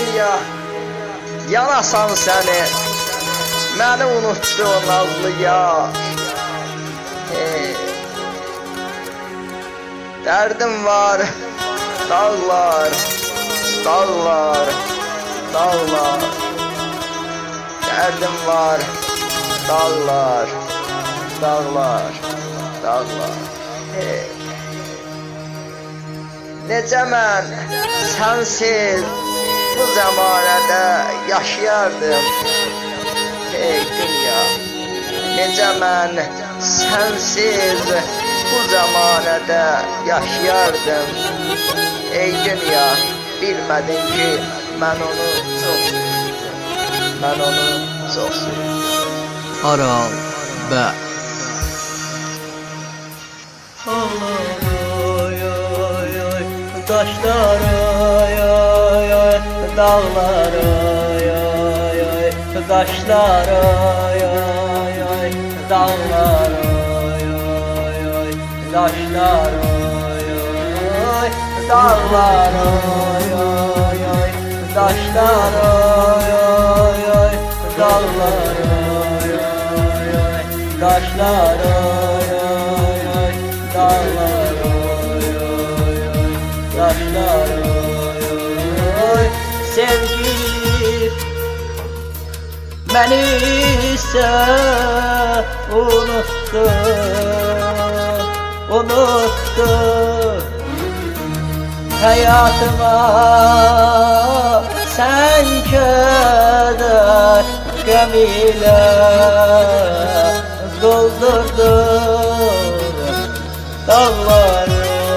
dünya yanasan səni, məni unutdu o nazlı yar. Dərdim var, dağlar, dağlar, dağlar. Dərdim var, dağlar, dağlar, dağlar. Necə mən sənsiz bu zəmanədə yaşayardım, ey dünya. Necə mən sənsiz bu zəmanədə yaşayardım, ey dünya. Bilmədin ki, mən onu çox sevdim, mən onu çox sevdim. Aral Bə Daşlar oy oy oy, dağlar oy oy oy, daşlar oy oy oy, dağlar oy oy oy, daşlar oy oy, dağlar oy oy oy, daşlar oy oy oy, dağlar oy oy oy, daşlar oy oy oy, dağlar daşlar oy. Sevgilim beni ise unuttu, unuttu. Hayatıma sen keder gam ile doldurdun dağlar.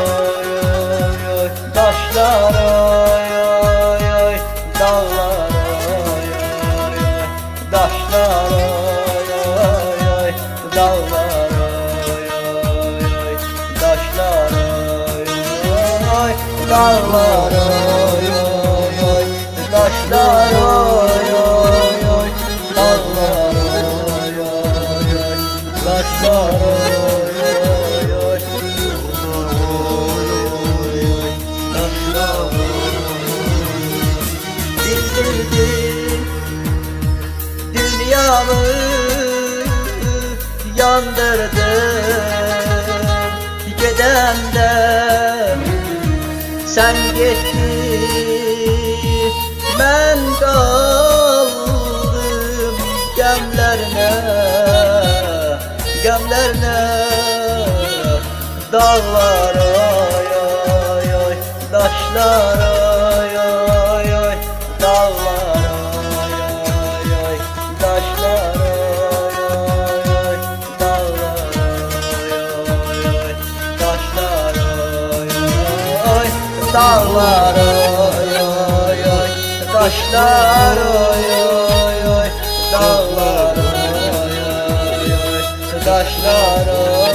Daşlar oy oy oy, dağlar oy oy oy, daşlar oy oy oy, dağlar oy oy oy, daşlar oy oy, dağlar oy oy oy, daşlar oy oy oy, dağlar oy oy oy, daşlar oy oy oy. Dünyamı yandırdın, gidende sen gittin, ben kaldım gemlerine, gemlerine. Dağlar oy oy oy, daşlar oy oy oy, dağlar oy oy oy, daşlar oy oy oy, dağlar oy oy oy, daşlar oy oy, dağlar oy oy oy, daşlar oy oy oy, dağlar oy oy oy, daşlar oy oy oy.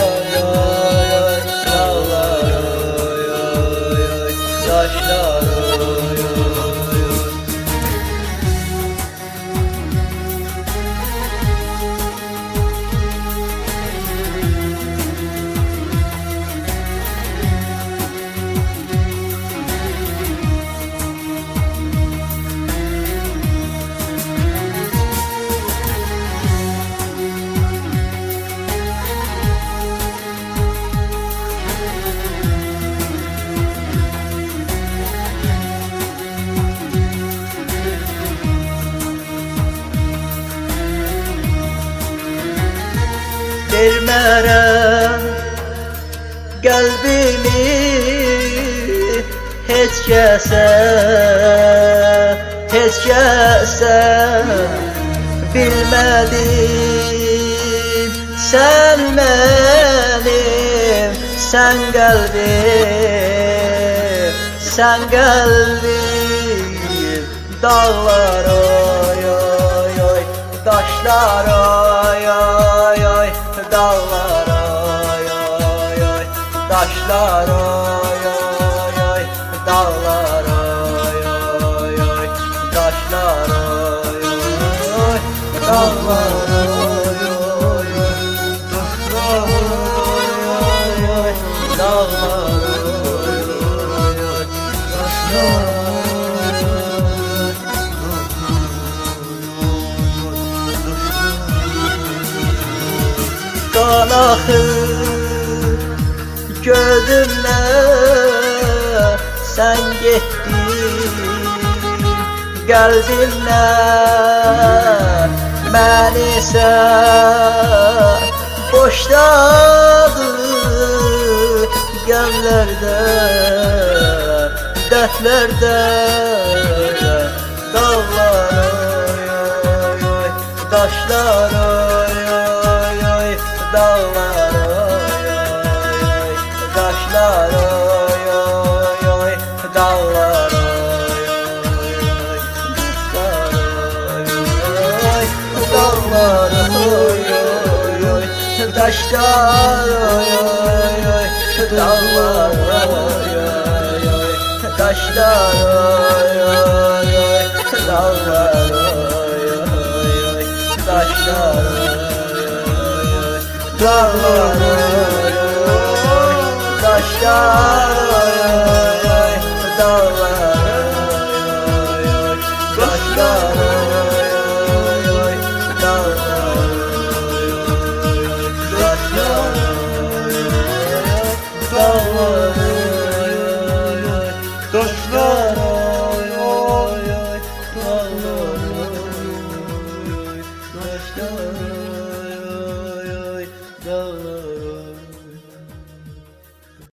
Vermərəm qəlbimi heç kəsə, heç kəsə. Bilmədim sən mənim, sən qəlbim, sən qəlbim. Dağlar oy oy oy, daşlar oy oy oy, dağlar oy oy oy, daşlar oy oy oy, dağlar oy oy oy, daşlar oy oy, dağlar oy oy oy, daşlar oy oy, dağlar oy oy oy, daşlar axır gözümdən sən getdin, qəlbimdən məni sən boşladın. Gəmlərdən, dərdlərdən, dağlar oy oy oy, daşlar oy oy oy, dağlar oy oy oy, daşlar oy oy oy, dağlar oy oy oy, dağlar oy oy oy, daşlar oy oy oy, dağlar oy oy oy, taşlar oy oy oy, dağlar oy oy oy, taşlar oy oy oy, dağlar oy oy, taşlar oy oy, dağlar oy oy, taşlar oy oy, dağlar oy oy, taşlar oy oy, dağlar oy oy, taşlar